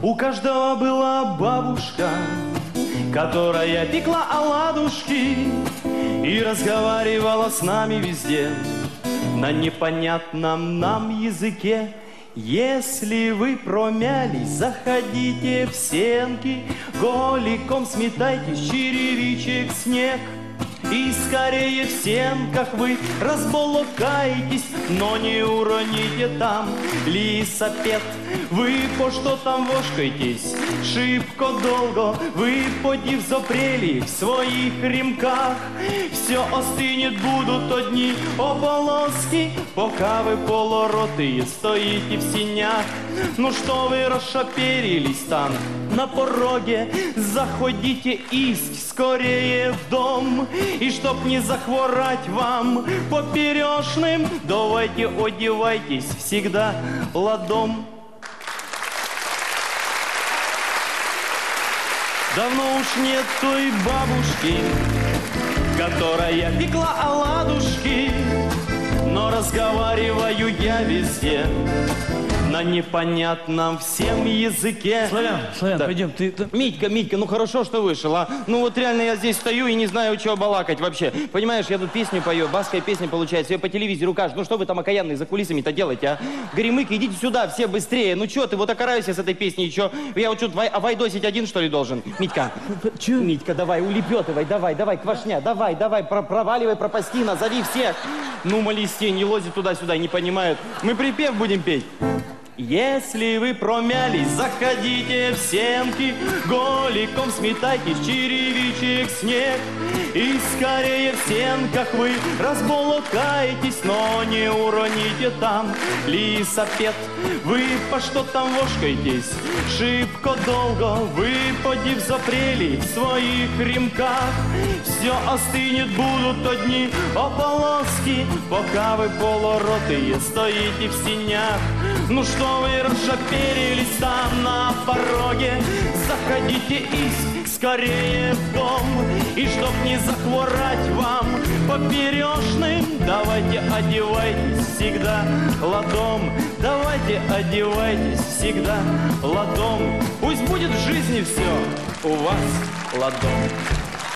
У каждого была бабушка, которая пекла оладушки и разговаривала с нами везде на непонятном нам языке. Если вы промялись, заходите в сенки, голиком сметайте с черевичек снег. И скорее в сенках вы разболокаетесь, но не уроните там лісапет. Ви по що там вошкаєтесь шибко долго, ви подів зопрели в своїх рімках. Все остынет, будут одни ополоски, пока вы полоротые стоите в синях. Ну что вы расшаперились там на пороге, заходите исть скорее в дом. И чтоб не захворать вам поперечным, давайте одевайтесь всегда ладом. Давно уж нет той бабушки, которая пекла оладушки, но разговариваю я везде на непонятном всем языке. Славян, Да. пойдем, ты... Митька, ну хорошо, что вышел, а? Ну вот реально я здесь стою и не знаю, чего балакать вообще. Понимаешь, я тут песню пою, баская песня получается, ее по телевизору кажут. Ну что вы там окаянные за кулисами-то делаете, а? Горемык, идите сюда, все быстрее. Ну что ты, вот окараюсь с этой песней, что? Я вот что, вайдосить один, что ли, должен? Митька. Че? Митька, давай, улепетывай, давай, квашня, давай, проваливай, пропасти, зови всех. Ну, молисти, не лози туда-сюда, не понимают. Мы припев будем петь. Если вы промялись, заходите в сенки, голиком сметайте с черевичек снег. И скорее в сенках вы разболокаетесь, но не уроните там лісапет. Вы по что там вошкаетесь шибко долго, вы подив запрели в своих рімках. Все остынет, будут одни ополоски, пока вы полоротые стоите в синях. Ну что вы расшаперились там на пороге, заходите исть скорее в дом. И чтоб не захворать вам поперечным, давайте одевайтесь всегда ладом. Давайте одевайтесь всегда ладом. Пусть будет в жизни все у вас ладом.